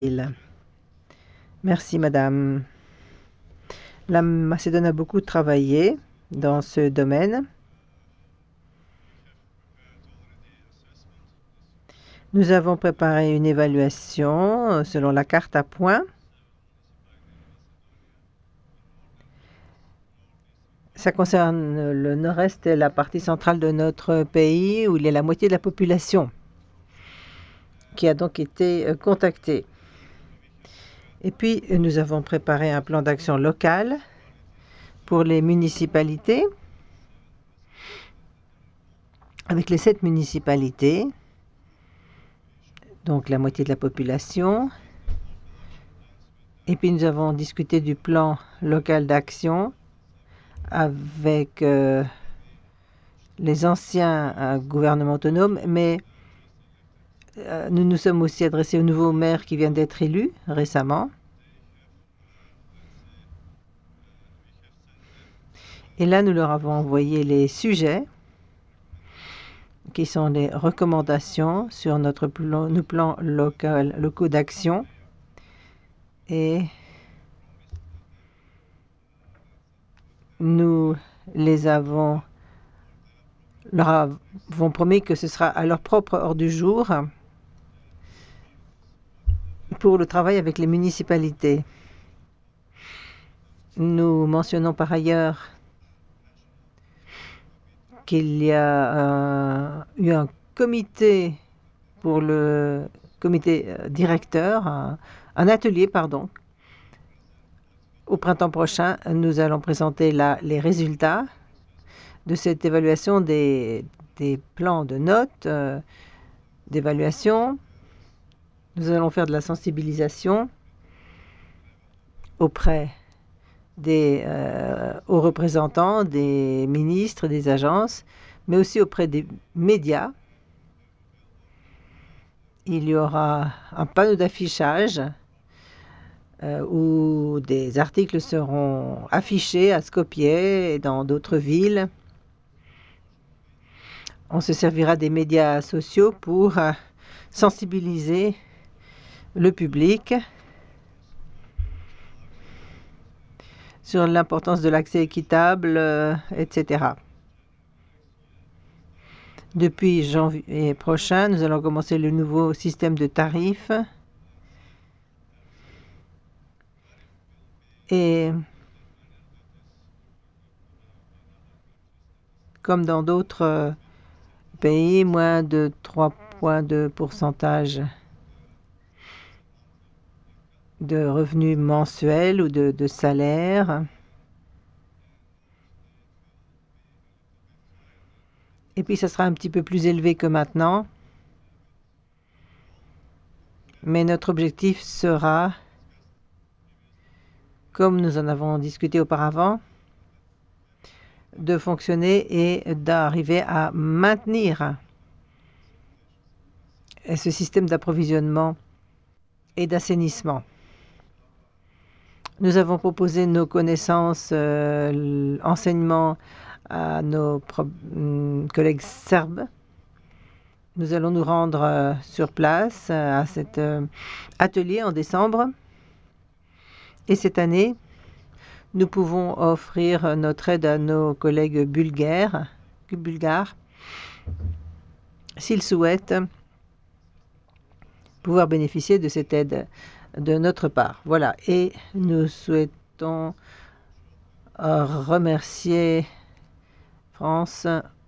Merci, madame. La Macédoine a beaucoup travaillé dans ce domaine. Nous avons préparé une évaluation selon la carte à points. Ça concerne le nord-est et la partie centrale de notre pays, où il y a la moitié de la population qui a donc été contactée. Et puis, nous avons préparé un plan d'action local pour les municipalités, avec les 7 municipalités, donc la moitié de la population. Et puis, nous avons discuté du plan local d'action avec les anciens gouvernements autonomes, mais nous nous sommes aussi adressés aux nouveaux maires qui viennent d'être élus récemment. Et là, nous leur avons envoyé les sujets qui sont les recommandations sur nos plans locaux d'action. Et nous leur avons promis que ce sera à leur propre ordre du jour pour le travail avec les municipalités. Nous mentionnons par ailleurs qu'il y a eu un comité pour le comité directeur, un atelier, pardon. Au printemps prochain, nous allons présenter les résultats de cette évaluation des plans de notes, d'évaluation. Nous allons faire de la sensibilisation auprès aux représentants des ministres, des agences, mais aussi auprès des médias. Il y aura un panneau d'affichage où des articles seront affichés à Skopje et dans d'autres villes. On se servira des médias sociaux pour sensibiliser le public sur l'importance de l'accès équitable, etc. Depuis janvier prochain, nous allons commencer le nouveau système de tarifs. Et comme dans d'autres pays, moins de 3 points de pourcentage de revenus mensuels ou de salaire. Et puis, ça sera un petit peu plus élevé que maintenant. Mais notre objectif sera, comme nous en avons discuté auparavant, de fonctionner et d'arriver à maintenir ce système d'approvisionnement et d'assainissement. Nous avons proposé nos connaissances, enseignements à nos collègues serbes. Nous allons nous rendre sur place à cet atelier en décembre. Et cette année, nous pouvons offrir notre aide à nos collègues bulgares s'ils souhaitent pouvoir bénéficier de cette aide de notre part. Voilà, et nous souhaitons remercier France